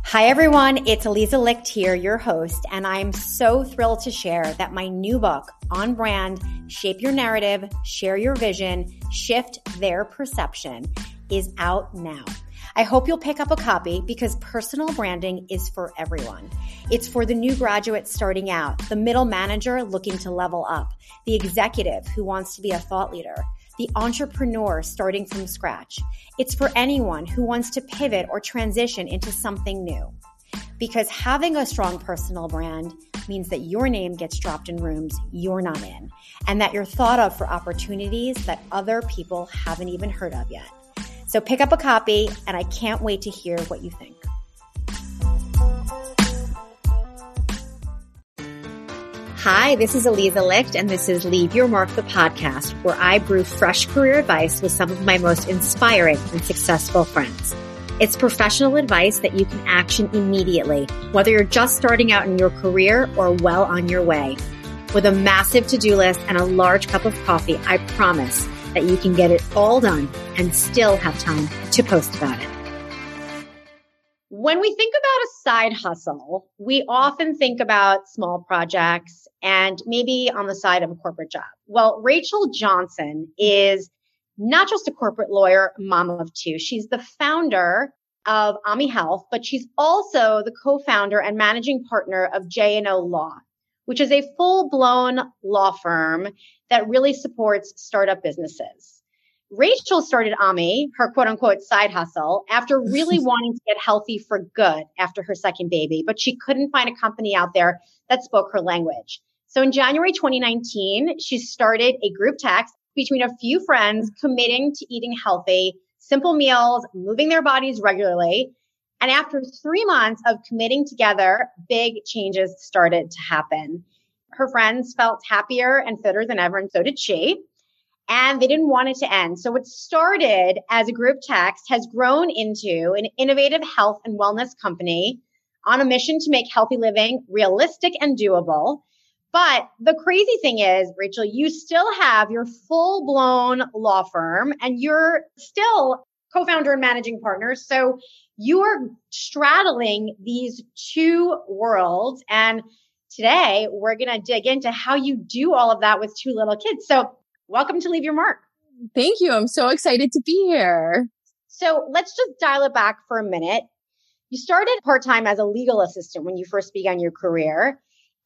Hi, everyone. It's Aliza Licht here, your host, and I'm so thrilled to share that my new book, On Brand, Shape Your Narrative, Share Your Vision, Shift Their Perception, is out now. I hope you'll pick up a copy because personal branding is for everyone. It's for the new graduate starting out, the middle manager looking to level up, the executive who wants to be a thought leader, the entrepreneur starting from scratch. It's for anyone who wants to pivot or transition into something new. Because having a strong personal brand means that your name gets dropped in rooms you're not in, and that you're thought of for opportunities that other people haven't even heard of yet. So pick up a copy, and I can't wait to hear what you think. Hi, this is Aliza Licht, and this is Leave Your Mark, the podcast, where I brew fresh career advice with some of my most inspiring and successful friends. It's professional advice that you can action immediately, whether you're just starting out in your career or well on your way. With a massive to-do list and a large cup of coffee, I promise that you can get it all done and still have time to post about it. When we think about a side hustle, we often think about small projects and maybe on the side of a corporate job. Well, Rachel Johnson is not just a corporate lawyer, mom of two. She's the founder of Ami Health, but she's also the co-founder and managing partner of J&O Law, which is a full-blown law firm that really supports startup businesses. Rachel started Ami, her quote unquote side hustle, after really wanting to get healthy for good after her second baby, but she couldn't find a company out there that spoke her language. So in January 2019, she started a group text between a few friends committing to eating healthy, simple meals, moving their bodies regularly. And after 3 months of committing together, big changes started to happen. Her friends felt happier and fitter than ever, and so did she. And they didn't want it to end. So what started as a group text has grown into an innovative health and wellness company on a mission to make healthy living realistic and doable. But the crazy thing is, Rachel, you still have your full-blown law firm and you're still co-founder and managing partner. So you are straddling these two worlds. And today we're going to dig into how you do all of that with two little kids. So welcome to Leave Your Mark. Thank you. I'm so excited to be here. So let's just dial it back for a minute. You started part-time as a legal assistant when you first began your career,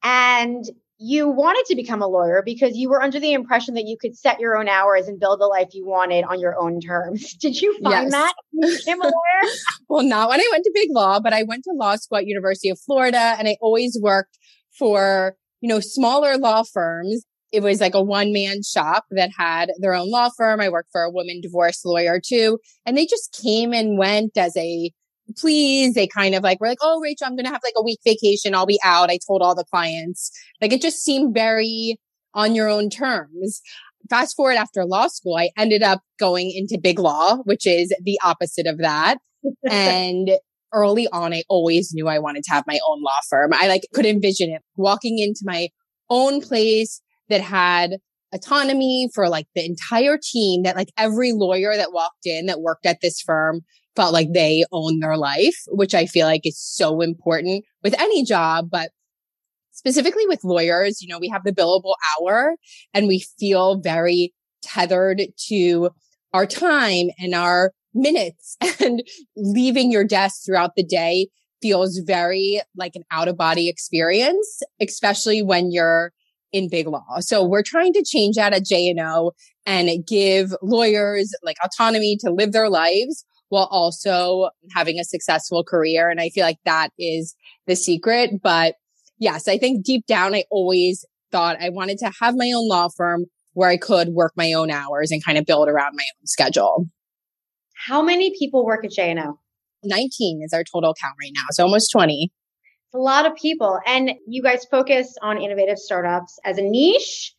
and you wanted to become a lawyer because you were under the impression that you could set your own hours and build the life you wanted on your own terms. Did you find that when you became a lawyer? Well, not when I went to big law, but I went to law school at University of Florida, and I always worked for, smaller law firms. It was like a one-man shop that had their own law firm. I worked for a women divorce lawyer too. And they just came and went as a please. They kind of were like, oh, Rachel, I'm going to have like a week vacation. I'll be out. I told all the clients. It just seemed very on your own terms. Fast forward after law school, I ended up going into big law, which is the opposite of that. And early on, I always knew I wanted to have my own law firm. I could envision it walking into my own place that had autonomy for the entire team, that every lawyer that walked in that worked at this firm felt like they own their life, which I feel like is so important with any job, but specifically with lawyers. We have the billable hour and we feel very tethered to our time and our minutes, and leaving your desk throughout the day feels very like an out of body experience, especially when you're in big law. So we're trying to change that at J&O and give lawyers autonomy to live their lives while also having a successful career. And I feel like that is the secret. But yes, I think deep down, I always thought I wanted to have my own law firm where I could work my own hours and kind of build around my own schedule. How many people work at J&O? 19 is our total count right now. So almost 20. A lot of people. And you guys focus on innovative startups as a niche.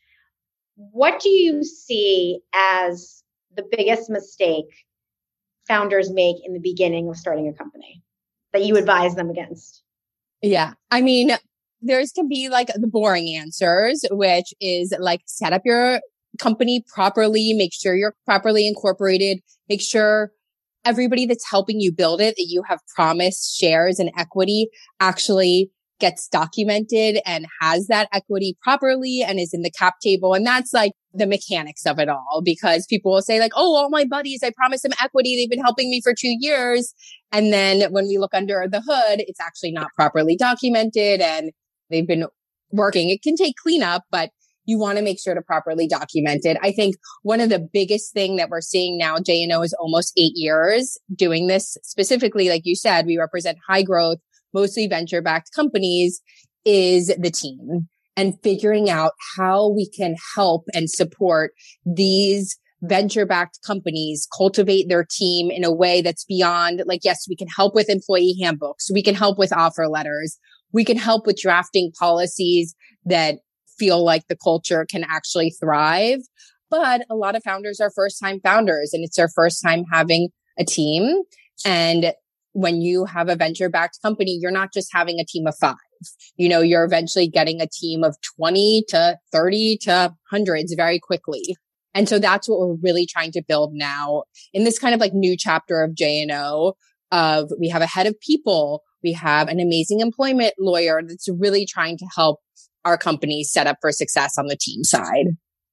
What do you see as the biggest mistake founders make in the beginning of starting a company that you advise them against? Yeah. I mean, there's can be the boring answers, which is set up your company properly, make sure you're properly incorporated, make sure everybody that's helping you build it, that you have promised shares and equity actually gets documented and has that equity properly and is in the cap table. And that's like the mechanics of it all, because people will say like, oh, all my buddies, I promised them equity. They've been helping me for 2 years. And then when we look under the hood, it's actually not properly documented and they've been working. It can take cleanup, but you want to make sure to properly document it. I think one of the biggest thing that we're seeing now, J&O is almost 8 years doing this specifically. Like you said, we represent high growth, mostly venture-backed companies, is the team and figuring out how we can help and support these venture-backed companies cultivate their team in a way that's beyond like, yes, we can help with employee handbooks. We can help with offer letters. We can help with drafting policies that feel like the culture can actually thrive. But a lot of founders are first-time founders and it's their first time having a team. And when you have a venture-backed company, you're not just having a team of 5. You're eventually getting a team of 20 to 30 to hundreds very quickly. And so that's what we're really trying to build now in this kind of like new chapter of J&O of we have a head of people, we have an amazing employment lawyer that's really trying to help our company set up for success on the team side.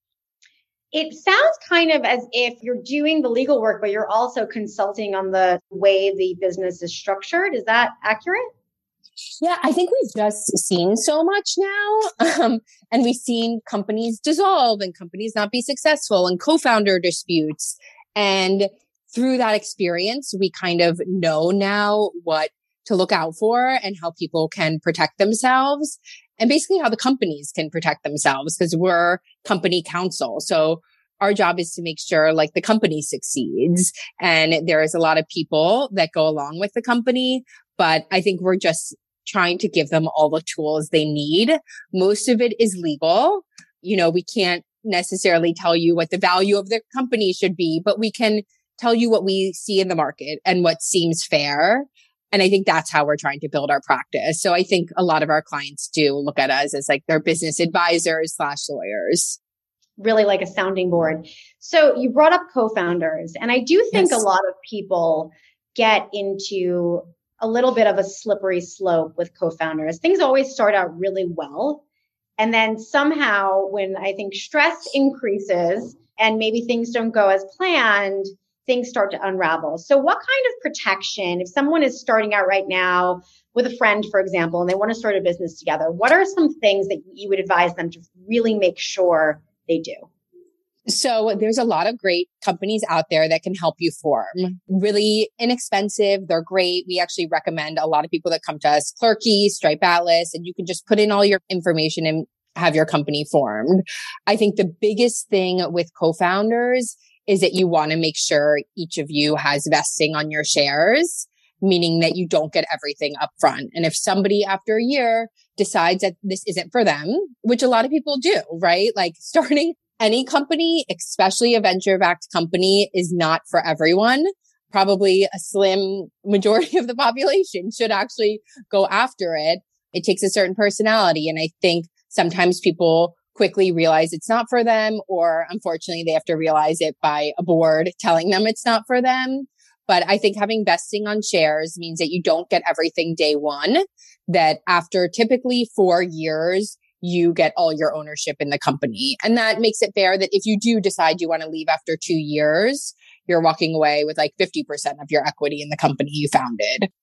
It sounds kind of as if you're doing the legal work, but you're also consulting on the way the business is structured. Is that accurate? Yeah, I think we've just seen so much now. And we've seen companies dissolve and companies not be successful and co-founder disputes. And through that experience, we kind of know now what to look out for and how people can protect themselves. And basically how the companies can protect themselves because we're company counsel. So our job is to make sure like the company succeeds. And there is a lot of people that go along with the company, but I think we're just trying to give them all the tools they need. Most of it is legal. We can't necessarily tell you what the value of the company should be, but we can tell you what we see in the market and what seems fair. And I think that's how we're trying to build our practice. So I think a lot of our clients do look at us as like their business advisors / lawyers. Really like a sounding board. So you brought up co-founders, and I do think a lot of people get into a little bit of a slippery slope with co-founders. Things always start out really well. And then somehow when I think stress increases and maybe things don't go as planned, things start to unravel. So what kind of protection, if someone is starting out right now with a friend, for example, and they want to start a business together, what are some things that you would advise them to really make sure they do? So there's a lot of great companies out there that can help you form. Really inexpensive. They're great. We actually recommend a lot of people that come to us, Clerky, Stripe Atlas, and you can just put in all your information and have your company formed. I think the biggest thing with co-founders is that you want to make sure each of you has vesting on your shares, meaning that you don't get everything up front. And if somebody after a year decides that this isn't for them, which a lot of people do, right? Like starting any company, especially a venture-backed company, is not for everyone. Probably a slim majority of the population should actually go after it. It takes a certain personality. And I think sometimes people quickly realize it's not for them, or unfortunately, they have to realize it by a board telling them it's not for them. But I think having vesting on shares means that you don't get everything day one, that after typically 4 years, you get all your ownership in the company. And that makes it fair that if you do decide you want to leave after 2 years, you're walking away with like 50% of your equity in the company you founded.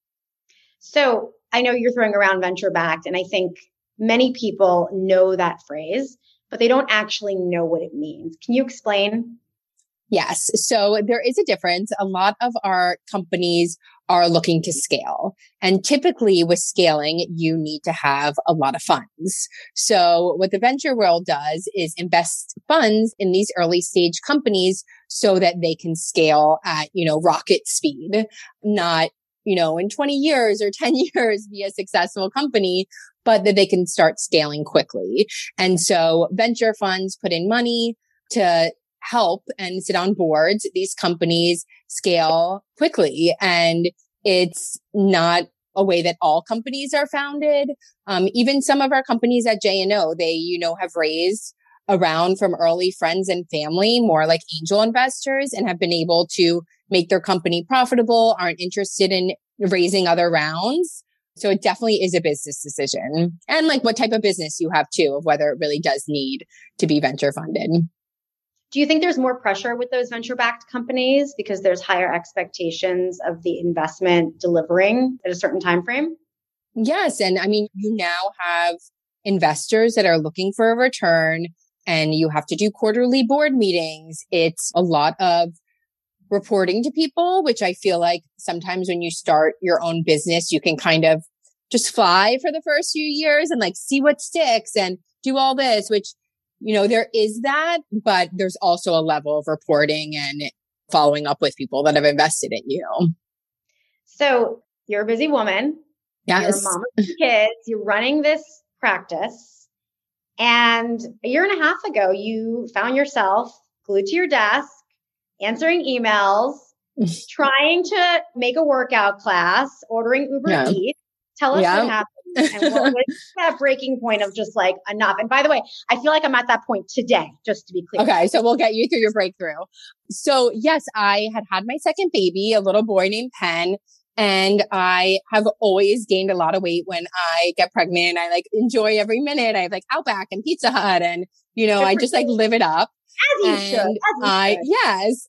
So I know you're throwing around venture backed, and I think many people know that phrase, but they don't actually know what it means. Can you explain? Yes. So there is a difference. A lot of our companies are looking to scale. And typically with scaling, you need to have a lot of funds. So what the venture world does is invest funds in these early stage companies so that they can scale at, rocket speed, not, in 20 years or 10 years be a successful company, but that they can start scaling quickly. And so venture funds put in money to help and sit on boards. These companies scale quickly, and it's not a way that all companies are founded. Even some of our companies at J&O, they, have raised around from early friends and family, more like angel investors, and have been able to make their company profitable, aren't interested in raising other rounds. So it definitely is a business decision. And like what type of business you have too, of whether it really does need to be venture funded. Do you think there's more pressure with those venture-backed companies because there's higher expectations of the investment delivering at a certain time frame? Yes. And I mean, you now have investors that are looking for a return and you have to do quarterly board meetings. It's a lot of reporting to people, which I feel like sometimes when you start your own business, you can kind of just fly for the first few years and like see what sticks and do all this, which, you know, there is that, but there's also a level of reporting and following up with people that have invested in you. So you're a busy woman. Yes. You're a mom of 2 kids. You're running this practice. And a year and a half ago, you found yourself glued to your desk, answering emails, trying to make a workout class, ordering Uber Eats. Tell us what happened and what was that breaking point of just like enough. And by the way, I feel like I'm at that point today, just to be clear. Okay. So we'll get you through your breakthrough. So yes, I had my second baby, a little boy named Penn. And I have always gained a lot of weight when I get pregnant. I like enjoy every minute. I have like Outback and Pizza Hut and, you know, I just like live it up. As you should. Yes.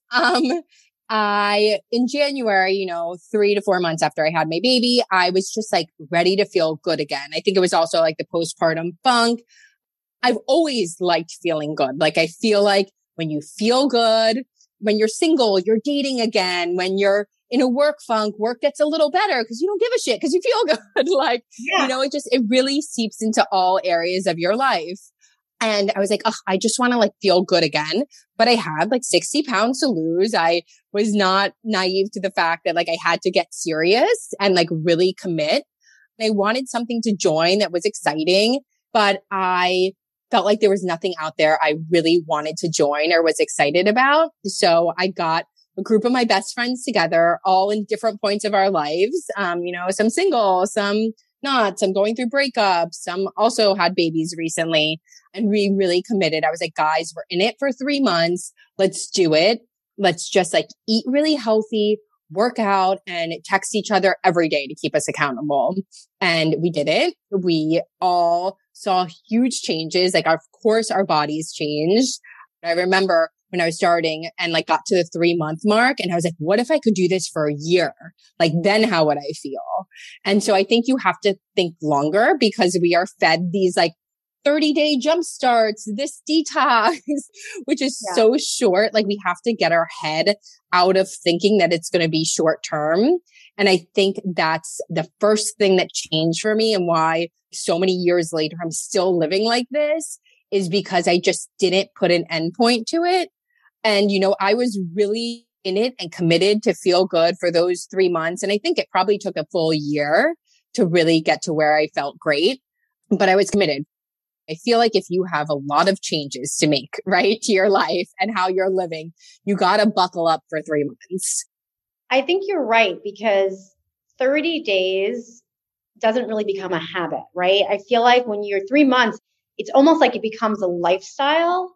In January, you know, 3 to 4 months after I had my baby, I was just like ready to feel good again. I think it was also like the postpartum funk. I've always liked feeling good. Like I feel like when you feel good, when you're single, you're dating again, when you're in a work funk, work gets a little better because you don't give a shit because you feel good. Like, you know, it really seeps into all areas of your life. And I was like, oh, I just want to like feel good again. But I had like 60 pounds to lose. I was not naive to the fact that like I had to get serious and like really commit. I wanted something to join that was exciting, but I felt like there was nothing out there I really wanted to join or was excited about. So I got a group of my best friends together, all in different points of our lives. You know, some single, some not, some going through breakups, some also had babies recently. And we really committed. I was like, guys, we're in it for 3 months. Let's do it. Let's just like eat really healthy, work out and text each other every day to keep us accountable. And we did it. We all saw huge changes. Like, of course, our bodies changed. I remember when I was starting and like got to the 3-month mark and I was like, what if I could do this for a year? Like, then how would I feel? And so I think you have to think longer because we are fed these like 30-day jump starts, this detox, which is so short. Like we have to get our head out of thinking that it's going to be short term. And I think that's the first thing that changed for me and why so many years later, I'm still living like this is because I just didn't put an endpoint to it. And, you know, I was really in it and committed to feel good for those 3 months. And I think it probably took a full year to really get to where I felt great, but I was committed. I feel like if you have a lot of changes to make, right, to your life and how you're living, you got to buckle up for 3 months. I think you're right because 30 days doesn't really become a habit, right? I feel like when you're 3 months, it's almost like it becomes a lifestyle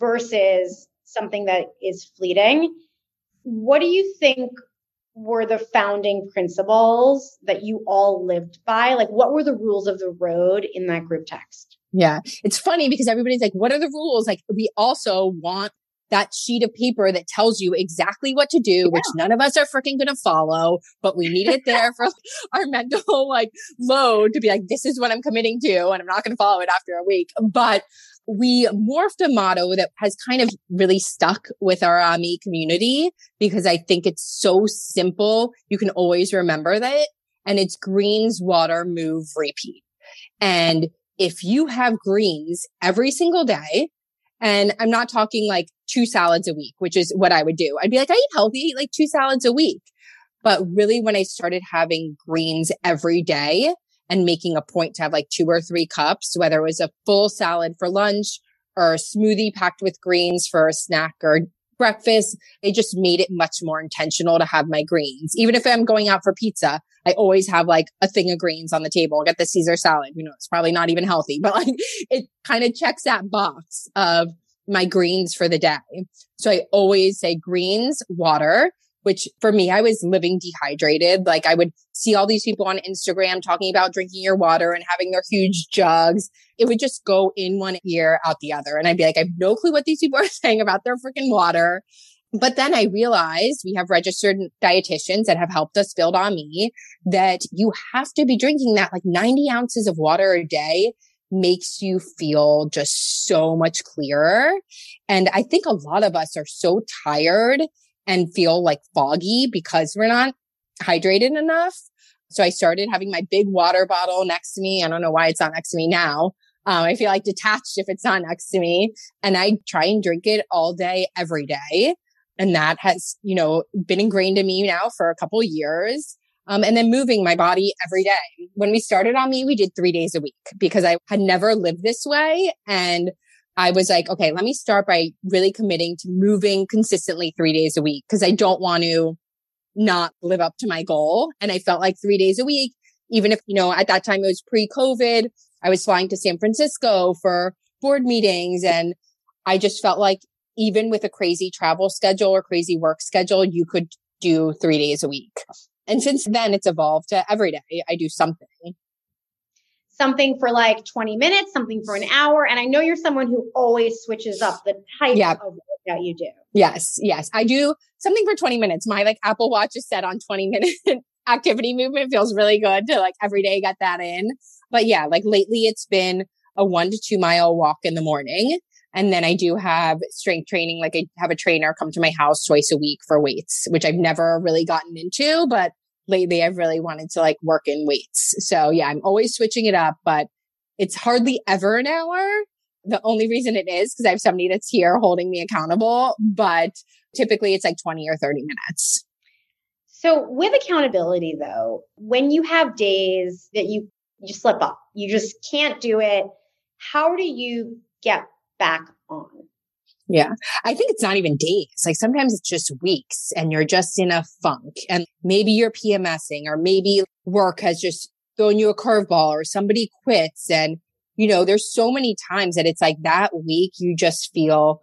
versus something that is fleeting. What do you think were the founding principles that you all lived by? Like, what were the rules of the road in that group text? Yeah. It's funny because everybody's like, what are the rules? Like, we also want that sheet of paper that tells you exactly what to do, which none of us are freaking going to follow, but we need it there for our mental like load to be like, this is what I'm committing to, and I'm not going to follow it after a week. But we morphed a motto that has kind of really stuck with our AMI community because I think it's so simple. You can always remember that. And it's greens, water, move, repeat. And if you have greens every single day, and I'm not talking like 2 salads a week, which is what I would do. I'd be like, I eat healthy, eat like 2 salads a week. But really when I started having greens every day and making a point to have like 2 or 3 cups, whether it was a full salad for lunch or a smoothie packed with greens for a snack or breakfast. It just made it much more intentional to have my greens. Even if I'm going out for pizza, I always have like a thing of greens on the table. I'll get the Caesar salad. You know, it's probably not even healthy, but like it kind of checks that box of my greens for the day. So I always say greens, water, which for me, I was living dehydrated. Like I would see all these people on Instagram talking about drinking your water and having their huge jugs. It would just go in one ear, out the other. And I'd be like, I have no clue what these people are saying about their freaking water. But then I realized we have registered dietitians that have helped us build on me that you have to be drinking that like 90 ounces of water a day makes you feel just so much clearer. And I think a lot of us are so tired and feel like foggy because we're not hydrated enough. So I started having my big water bottle next to me. I don't know why it's not next to me now. I feel like detached if it's not next to me. And I try and drink it all day, every day. And that has, you know, been ingrained in me now for a couple of years. And then moving my body every day. When we started On Me, we did 3 days a week because I had never lived this way. And I was like, okay, let me start by really committing to moving consistently 3 days a week because I don't want to not live up to my goal. And I felt like 3 days a week, even if, you know, at that time it was pre-COVID, I was flying to San Francisco for board meetings. And I just felt like even with a crazy travel schedule or crazy work schedule, you could do 3 days a week. And since then it's evolved to every day I do something. Something for like 20 minutes, something for an hour. And I know you're someone who always switches up the type of workout you do. Yes. I do something for 20 minutes. My like Apple Watch is set on 20-minute activity movement. It feels really good to like every day get that in. But yeah, like lately it's been a 1 to 2 mile walk in the morning. And then I do have strength training. Like I have a trainer come to my house twice a week for weights, which I've never really gotten into, but lately I've really wanted to like work in weights. So yeah, I'm always switching it up, but it's hardly ever an hour. The only reason it is because I have somebody that's here holding me accountable, but typically it's like 20 or 30 minutes. So with accountability though, when you have days that you slip up, you just can't do it, how do you get back on? Yeah. I think it's not even days. Like sometimes it's just weeks and you're just in a funk and maybe you're PMSing or maybe work has just thrown you a curveball or somebody quits. And, you know, there's so many times that it's like that week you just feel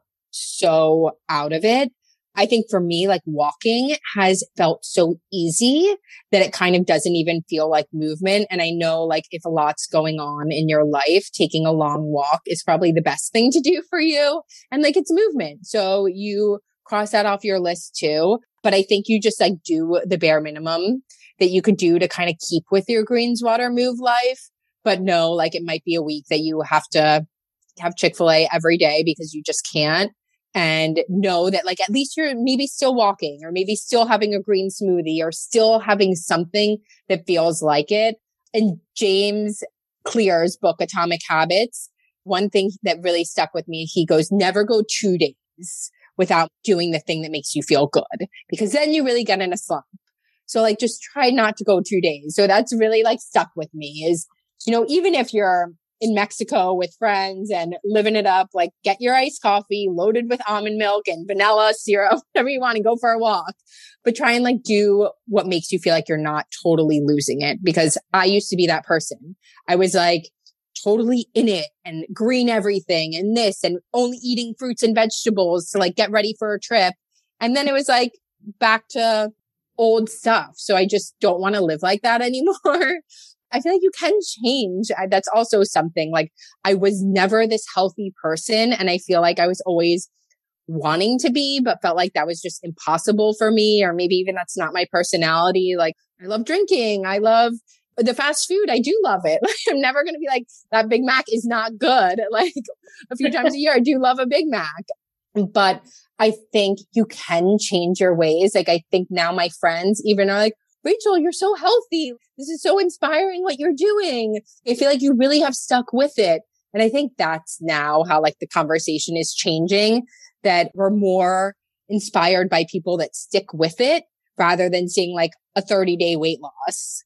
so out of it. I think for me, like walking has felt so easy that it kind of doesn't even feel like movement. And I know like if a lot's going on in your life, taking a long walk is probably the best thing to do for you. And like it's movement. So you cross that off your list too. But I think you just like do the bare minimum that you could do to kind of keep with your greens, water, move life. But no, like it might be a week that you have to have Chick-fil-A every day because you just can't. And know that like at least you're maybe still walking or maybe still having a green smoothie or still having something that feels like it. And James Clear's book, Atomic Habits, one thing that really stuck with me, he goes, never go 2 days without doing the thing that makes you feel good because then you really get in a slump. So like just try not to go 2 days. So that's really like stuck with me is, you know, even if you're in Mexico with friends and living it up, like get your iced coffee loaded with almond milk and vanilla syrup, whatever you want, and go for a walk. But try and like do what makes you feel like you're not totally losing it. Because I used to be that person. I was like totally in it and green everything and this and only eating fruits and vegetables to like get ready for a trip. And then it was like back to old stuff. So I just don't want to live like that anymore. I feel like you can change. That's also something like I was never this healthy person. And I feel like I was always wanting to be, but felt like that was just impossible for me. Or maybe even that's not my personality. Like I love drinking. I love the fast food. I do love it. Like, I'm never going to be like that Big Mac is not good. Like a few times a year, I do love a Big Mac, but I think you can change your ways. Like I think now my friends even are like, Rachel, you're so healthy. This is so inspiring what you're doing. I feel like you really have stuck with it. And I think that's now how like the conversation is changing, that we're more inspired by people that stick with it rather than seeing like a 30-day weight loss.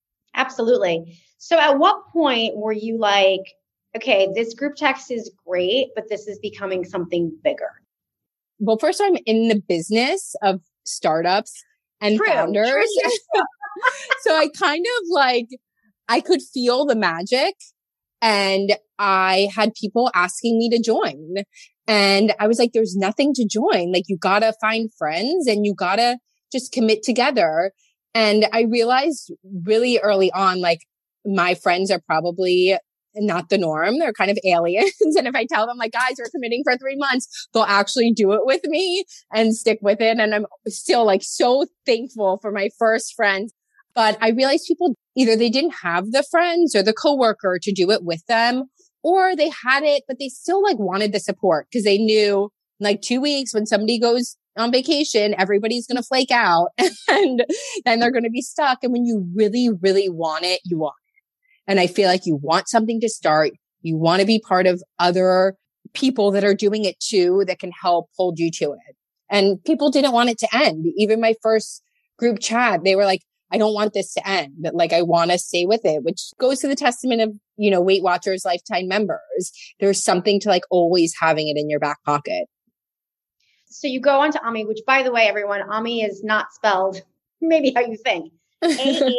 Absolutely. So at what point were you like, okay, this group text is great, but this is becoming something bigger? well, first I'm in the business of startups and founders. So I kind of like, I could feel the magic, and I had people asking me to join. And I was like, there's nothing to join. Like, you gotta find friends and you gotta just commit together. And I realized really early on, like, my friends are probably not the norm. They're kind of aliens. And if I tell them, like, guys, we're committing for 3 months, they'll actually do it with me and stick with it. And I'm still like so thankful for my first friends. But I realized people either they didn't have the friends or the coworker to do it with them, or they had it, but they still like wanted the support because they knew like 2 weeks when somebody goes on vacation, everybody's going to flake out and then they're going to be stuck. And when you really, really want it, you want it. And I feel like you want something to start. You want to be part of other people that are doing it too, that can help hold you to it. And people didn't want it to end. Even my first group chat, they were like, I don't want this to end, but like, I want to stay with it, which goes to the testament of, you know, Weight Watchers lifetime members. There's something to like always having it in your back pocket. So you go onto Ami, which by the way, everyone, Ami is not spelled maybe how you think. AH.MI,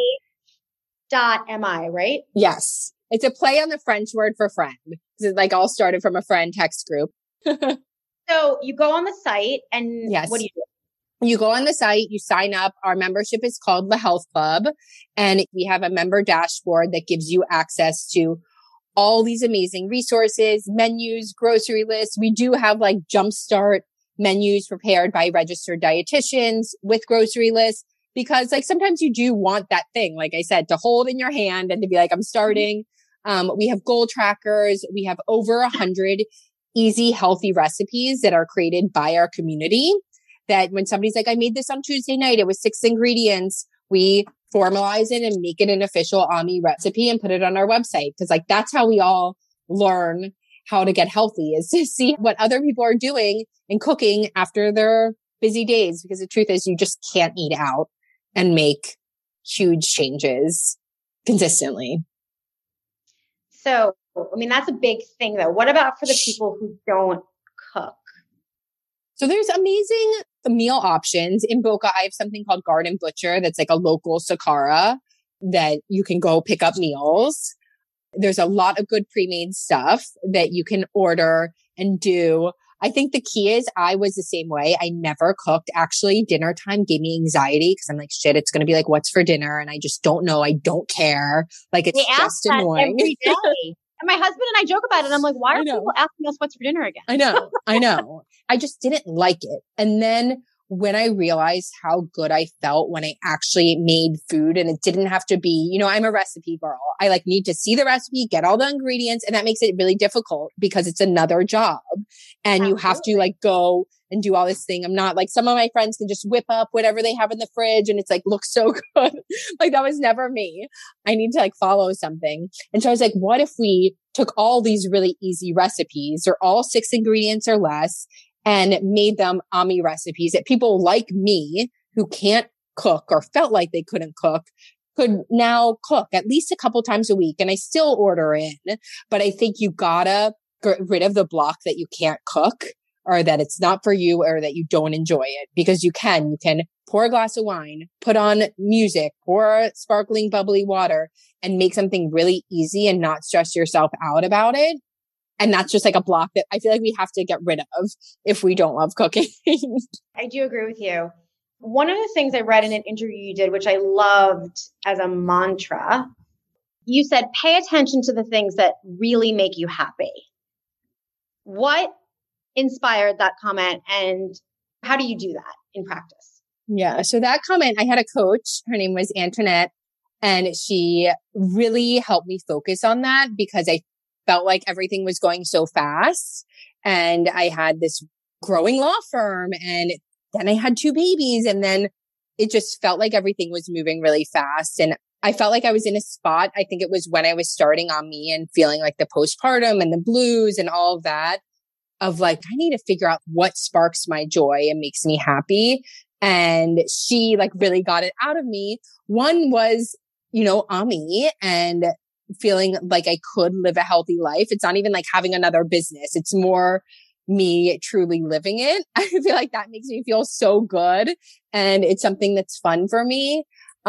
right? Yes. It's a play on the French word for friend. It like all started from a friend text group. So you go on the site and yes. What do you do? You go on the site, you sign up. Our membership is called the Health Club. And we have a member dashboard that gives you access to all these amazing resources, menus, grocery lists. We do have like jumpstart menus prepared by registered dietitians with grocery lists, because like sometimes you do want that thing, like I said, to hold in your hand and to be like, I'm starting. We have goal trackers. We have over 100 easy, healthy recipes that are created by our community. That when somebody's like, I made this on Tuesday night, it was 6 ingredients. We formalize it and make it an official Ami recipe and put it on our website. Cause like, that's how we all learn how to get healthy, is to see what other people are doing and cooking after their busy days. Because the truth is you just can't eat out and make huge changes consistently. So, I mean, that's a big thing though. What about for the people who don't cook? So there's amazing meal options. In Boca, I have something called Garden Butcher that's like a local Sakara that you can go pick up meals. There's a lot of good pre-made stuff that you can order and do. I think the key is I was the same way. I never cooked. Actually, dinner time gave me anxiety because I'm like, shit, it's going to be like, what's for dinner? And I just don't know. I don't care. Like, it's just annoying. Every day. And my husband and I joke about it. And I'm like, why are people asking us what's for dinner again? I know. I just didn't like it. And then when I realized how good I felt when I actually made food, and it didn't have to be, you know, I'm a recipe girl. I like need to see the recipe, get all the ingredients. And that makes it really difficult because it's another job and you have to like go and do all this thing. I'm not like, some of my friends can just whip up whatever they have in the fridge and it's like, looks so good. Like that was never me. I need to like follow something. And so I was like, what if we took all these really easy recipes, or all 6 ingredients or less, and made them Ami recipes that people like me who can't cook or felt like they couldn't cook could now cook at least a couple times a week. And I still order in, but I think you gotta get rid of the block that you can't cook, or that it's not for you, or that you don't enjoy it, because you can pour a glass of wine, put on music, pour sparkling bubbly water, and make something really easy and not stress yourself out about it. And that's just like a block that I feel like we have to get rid of if we don't love cooking. I do agree with you. One of the things I read in an interview you did, which I loved as a mantra, you said, pay attention to the things that really make you happy. What inspired that comment, and how do you do that in practice? Yeah. So that comment, I had a coach, her name was Antoinette, and she really helped me focus on that because I felt like everything was going so fast, and I had this growing law firm, and then I had 2 babies, and then it just felt like everything was moving really fast. And I felt like I was in a spot. I think it was when I was starting on me and feeling like the postpartum and the blues and all of that, of like, I need to figure out what sparks my joy and makes me happy. And she like really got it out of me. One was, you know, Ami, and feeling like I could live a healthy life. It's not even like having another business. It's more me truly living it. I feel like that makes me feel so good. And it's something that's fun for me.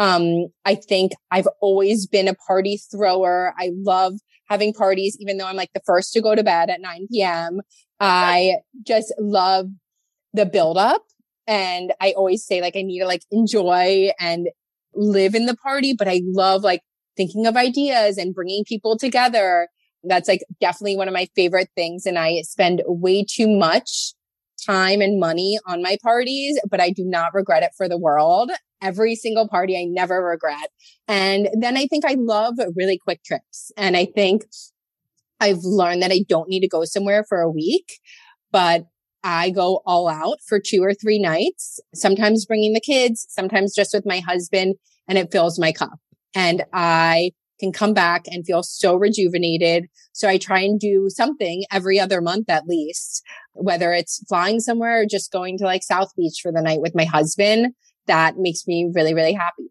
I think I've always been a party thrower. I love having parties, even though I'm like the first to go to bed at 9 p.m. I just love the buildup. And I always say like, I need to like enjoy and live in the party, but I love like thinking of ideas and bringing people together. That's like definitely one of my favorite things. And I spend way too much time and money on my parties, but I do not regret it for the world. Every single party I never regret. And then I think I love really quick trips. And I think I've learned that I don't need to go somewhere for a week, but I go all out for 2 or 3 nights, sometimes bringing the kids, sometimes just with my husband, and it fills my cup. And I can come back and feel so rejuvenated. So I try and do something every other month at least, whether it's flying somewhere or just going to like South Beach for the night with my husband. That makes me really, really happy.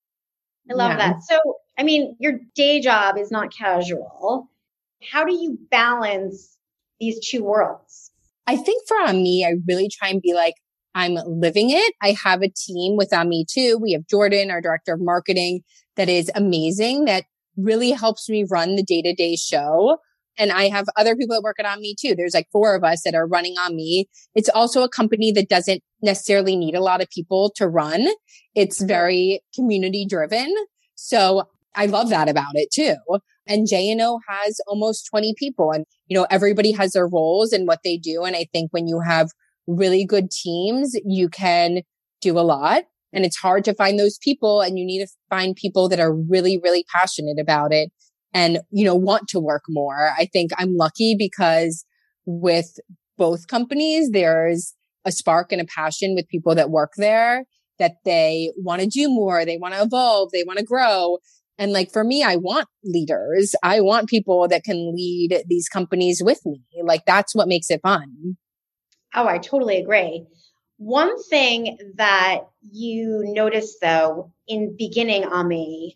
I love that. So, I mean, your day job is not casual. How do you balance these two worlds? I think for me, I really try and be like, I'm living it. I have a team with me too. We have Jordan, our director of marketing, that is amazing, that really helps me run the day-to-day show. And I have other people that work at OMNY too. There's like 4 of us that are running OMNY. It's also a company that doesn't necessarily need a lot of people to run. It's very community driven. So I love that about it too. And J&O has almost 20 people, and, you know, everybody has their roles and what they do. And I think when you have really good teams, you can do a lot. And it's hard to find those people, and you need to find people that are really, really passionate about it and, you know, want to work more. I think I'm lucky because with both companies, there's a spark and a passion with people that work there, that they want to do more. They want to evolve. They want to grow. And like, for me, I want leaders. I want people that can lead these companies with me. Like, that's what makes it fun. Oh, I totally agree. One thing that you noticed though, in beginning OMNY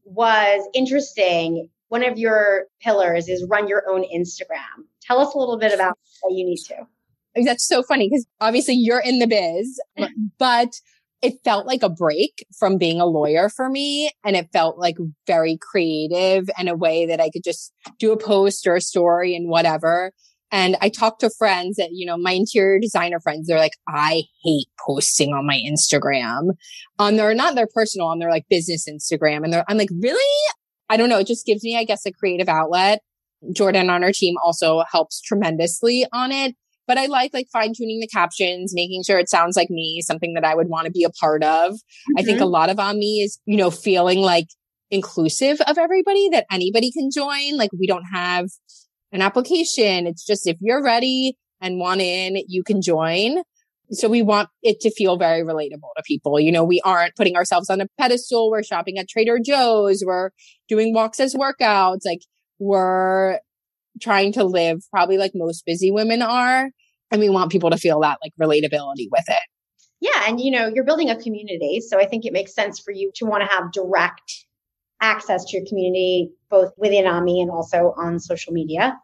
was interesting. One of your pillars is run your own Instagram. Tell us a little bit about what you need to. That's so funny because obviously you're in the biz, but it felt like a break from being a lawyer for me. And it felt like very creative and a way that I could just do a post or a story and whatever. And I talked to friends that, you know, my interior designer friends, they're like, I hate posting on my Instagram on their, not their personal, on their like business Instagram. And I'm like, really? I don't know. It just gives me, I guess, a creative outlet. Jordan on our team also helps tremendously on it. But I like fine tuning the captions, making sure it sounds like me, something that I would want to be a part of. Mm-hmm. I think a lot of OMNY is, you know, feeling like inclusive of everybody, that anybody can join. Like, we don't have an application. It's just, if you're ready and want in, you can join. So we want it to feel very relatable to people. You know, we aren't putting ourselves on a pedestal. We're shopping at Trader Joe's. We're doing walks as workouts. Like, we're trying to live probably like most busy women are. And we want people to feel that like relatability with it. Yeah. And, you know, you're building a community. So I think it makes sense for you to want to have direct access to your community, both within OMNY and also on social media.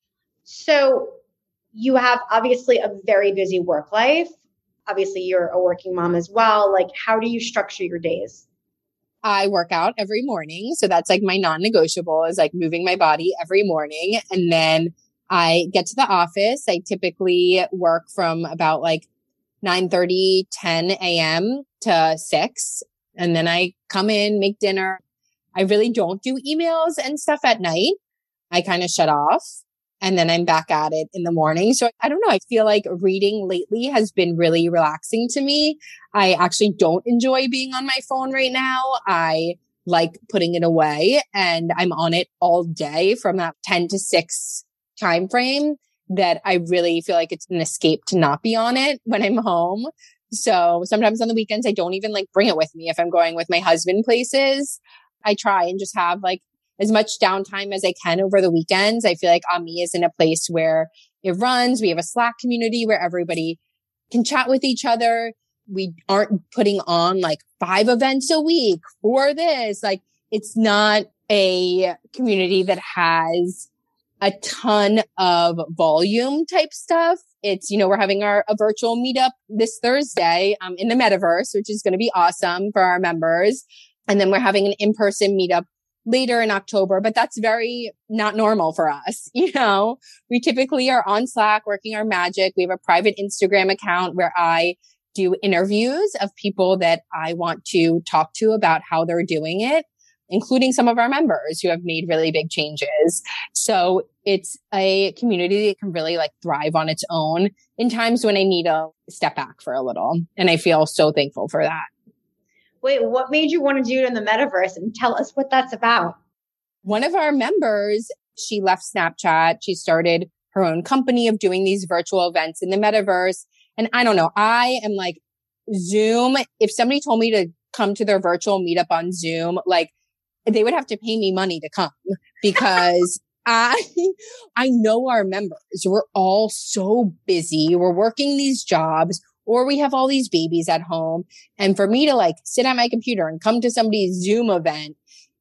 So you have obviously a very busy work life. Obviously, you're a working mom as well. Like, how do you structure your days? I work out every morning. So that's like my non-negotiable, is like moving my body every morning. And then I get to the office. I typically work from about like 9:30, 10 a.m. to 6. And then I come in, make dinner. I really don't do emails and stuff at night. I kind of shut off, and then I'm back at it in the morning. So I don't know. I feel like reading lately has been really relaxing to me. I actually don't enjoy being on my phone right now. I like putting it away, and I'm on it all day from that 10 to 6 time frame, that I really feel like it's an escape to not be on it when I'm home. So sometimes on the weekends, I don't even like bring it with me. If I'm going with my husband places, I try and just have like as much downtime as I can over the weekends. I feel like OMNY is in a place where it runs. We have a Slack community where everybody can chat with each other. We aren't putting on like 5 events a week for this. Like, it's not a community that has a ton of volume type stuff. It's, we're having a virtual meetup this Thursday in the metaverse, which is going to be awesome for our members. And then we're having an in-person meetup later in October, but that's very not normal for us. We typically are on Slack working our magic. We have a private Instagram account where I do interviews of people that I want to talk to about how they're doing it, including some of our members who have made really big changes. So it's a community that can really thrive on its own in times when I need to step back for a little. And I feel so thankful for that. Wait, what made you want to do it in the metaverse? And tell us what that's about. One of our members, she left Snapchat. She started her own company of doing these virtual events in the metaverse. And I don't know, I am Zoom. If somebody told me to come to their virtual meetup on Zoom, they would have to pay me money to come because I know our members. We're all so busy. We're working these jobs or we have all these babies at home. And for me to sit at my computer and come to somebody's Zoom event,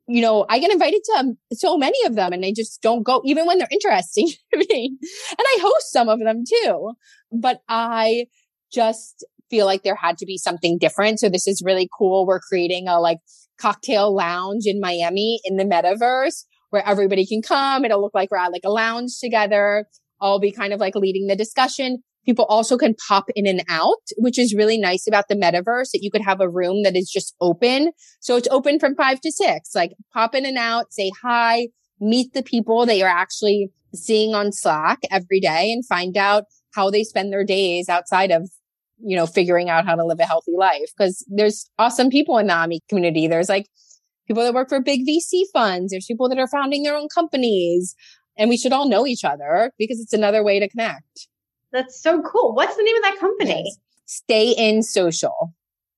I get invited to so many of them and they just don't go even when they're interesting to me. And I host some of them too, but I just feel like there had to be something different. So this is really cool. We're creating a cocktail lounge in Miami in the metaverse where everybody can come. It'll look like we're at a lounge together. I'll be kind of leading the discussion. People also can pop in and out, which is really nice about the metaverse, that you could have a room that is just open. So it's open from 5 to 6, pop in and out, say hi, meet the people that you're actually seeing on Slack every day and find out how they spend their days outside of, figuring out how to live a healthy life. Because there's awesome people in the AMI community. There's people that work for big VC funds. There's people that are founding their own companies. And we should all know each other because it's another way to connect. That's so cool. What's the name of that company? Yes. Stay in Social.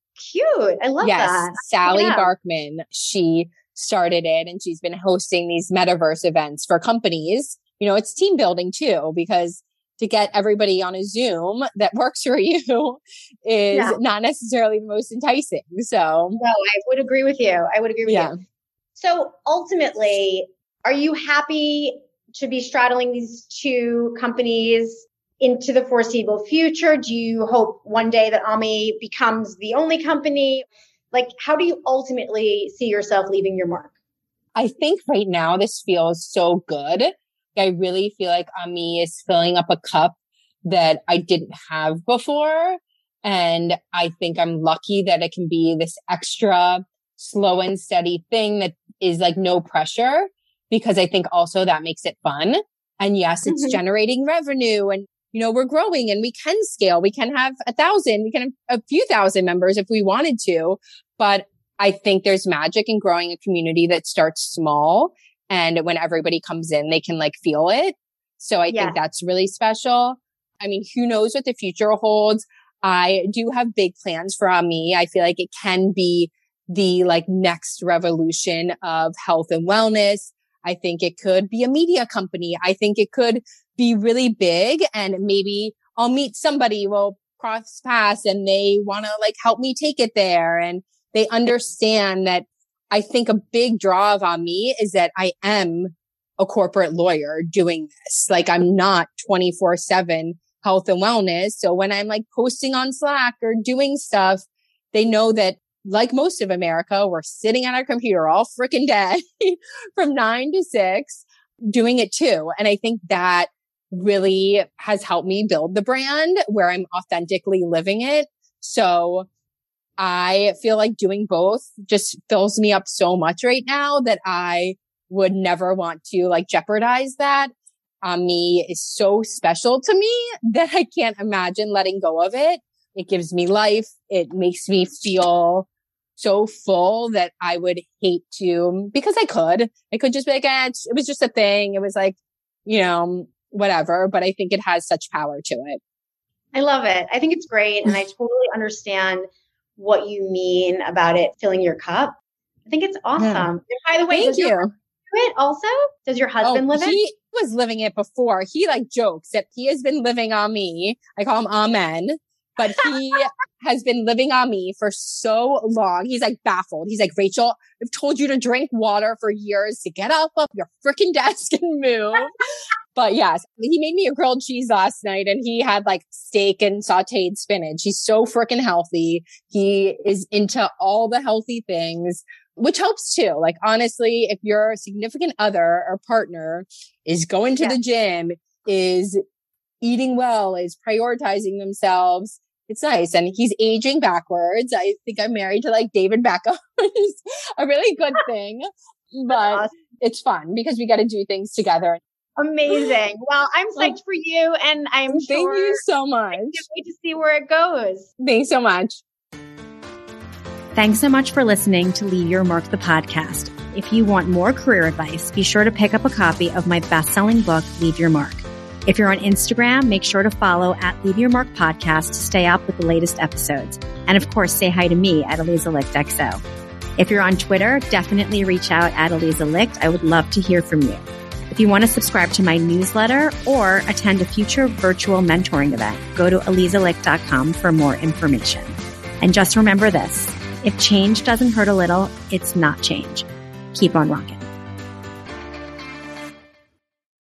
Cute. I love that. Sally Barkman, she started it and she's been hosting these metaverse events for companies. It's team building too, because to get everybody on a Zoom that works for you is not necessarily the most enticing. So no, I would agree with you. You. So ultimately, are you happy to be straddling these two companies into the foreseeable future? Do you hope one day that AMI becomes the only company? How do you ultimately see yourself leaving your mark? I think right now this feels so good. I really feel like AMI is filling up a cup that I didn't have before. And I think I'm lucky that it can be this extra slow and steady thing that is no pressure, because I think also that makes it fun. And yes, it's generating revenue and we're growing and we can scale. We can have 1,000, we can have a few thousand members if we wanted to. But I think there's magic in growing a community that starts small. And when everybody comes in, they can feel it. So I think that's really special. I mean, who knows what the future holds? I do have big plans for AMI. I feel like it can be the next revolution of health and wellness. I think it could be a media company. I think it could be really big and maybe I'll meet somebody, we'll cross paths and they want to help me take it there. And they understand that. I think a big draw of AMI is that I am a corporate lawyer doing this. I'm not 24/7 health and wellness. So when I'm posting on Slack or doing stuff, they know that most of America, we're sitting at our computer all freaking day from 9 to 6 doing it too. And I think that really has helped me build the brand where I'm authentically living it. So I feel like doing both just fills me up so much right now that I would never want to jeopardize that. AMI is so special to me that I can't imagine letting go of it. It gives me life. It makes me feel so full that I would hate to, because I could just be it was just a thing. It was whatever, but I think it has such power to it. I love it. I think it's great. And I totally understand what you mean about it filling your cup. I think it's awesome. Yeah. And by the way, thank you. Do it also? Does your husband live it? He was living it before. He jokes that he has been living AMI. I call him Amen, but he has been living AMI for so long. He's baffled. He's Rachel, I've told you to drink water for years to get up your freaking desk and move. But yes, he made me a grilled cheese last night and he had like steak and sauteed spinach. He's so freaking healthy. He is into all the healthy things, which helps too. Like, honestly, if your significant other or partner is going to the gym, is eating well, is prioritizing themselves, it's nice. And he's aging backwards. I think I'm married to like David Beckham, which is a really good thing, but awesome. It's fun because we got to do things together. Amazing. Well, I'm psyched for you, and I'm sure. Thank you so much. I can't wait to see where it goes. Thanks so much. Thanks so much for listening to Leave Your Mark, the podcast. If you want more career advice, be sure to pick up a copy of my best-selling book, Leave Your Mark. If you're on Instagram, make sure to follow @LeaveYourMark Podcast to stay up with the latest episodes. And of course, say hi to me at Aliza Licht XO. If you're on Twitter, definitely reach out at Aliza Licht. I would love to hear from you. If you want to subscribe to my newsletter or attend a future virtual mentoring event, go to alizalicht.com for more information. And just remember this, if change doesn't hurt a little, it's not change. Keep on rocking.